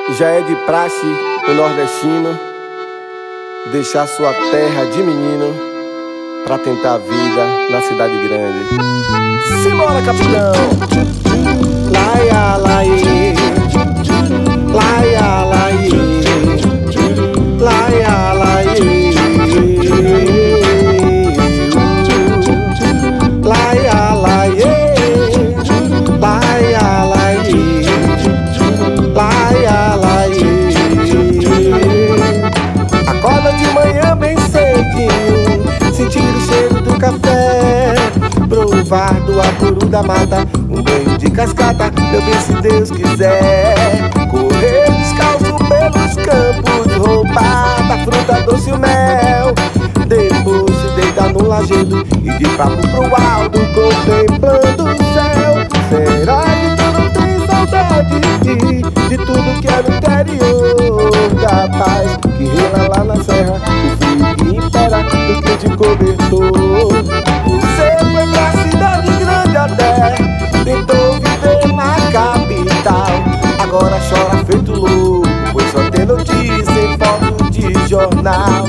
Já é de praxe o nordestino deixar sua terra de menino pra tentar a vida na cidade grande. Simbora, capitão! Laia, laie, laia, laie, laia, laie, laia, laie, laia, laie, laia, laie. Acorda de manhã bem cedinho, sentir o cheiro do café, provar do apuro da mata, um banho de cascata, meu bem se Deus quiser. Correr descalço pelos campos, roubar da fruta doce o mel, depois se deitar no lajedo e de papo pro alto, contemplando o céu. Será que tu não tem saudade de tudo que é no interior, da paz que reina lá na serra, do frio que impera do que de cobertor? Você foi pra cidade grande até, tentou viver na capital, agora chora feito louco, pois só tem notícia em foto de jornal.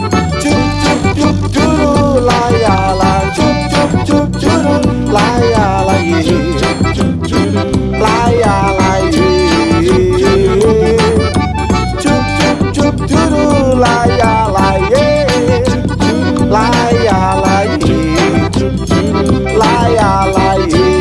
Tchuru, laia, la, tchuru, laia, laie, laia, laie, tchuru, laia, laie, laia, laie, laia, laie.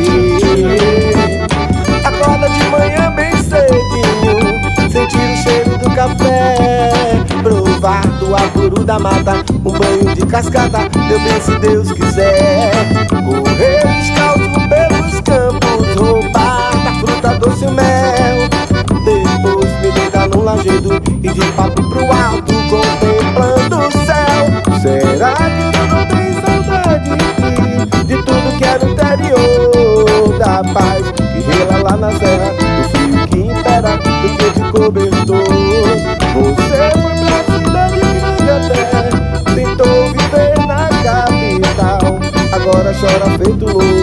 Acorda de manhã bem cedinho, sentir o cheiro do café, provar do apuro da mata, um banho de cascata, meu bem se Deus quiser. Correr descalço pelos campos, roubar da fruta doce o mel, depois me deitar no lajedo e de papo pro alto, contemplando o céu. Será que tu não tem saudade de tudo que é no interior, da paz que reina lá na serra, do frio que impera do que de cobertor? Você foi pra cidade grande até, tentou viver na capital, agora chora feito louco,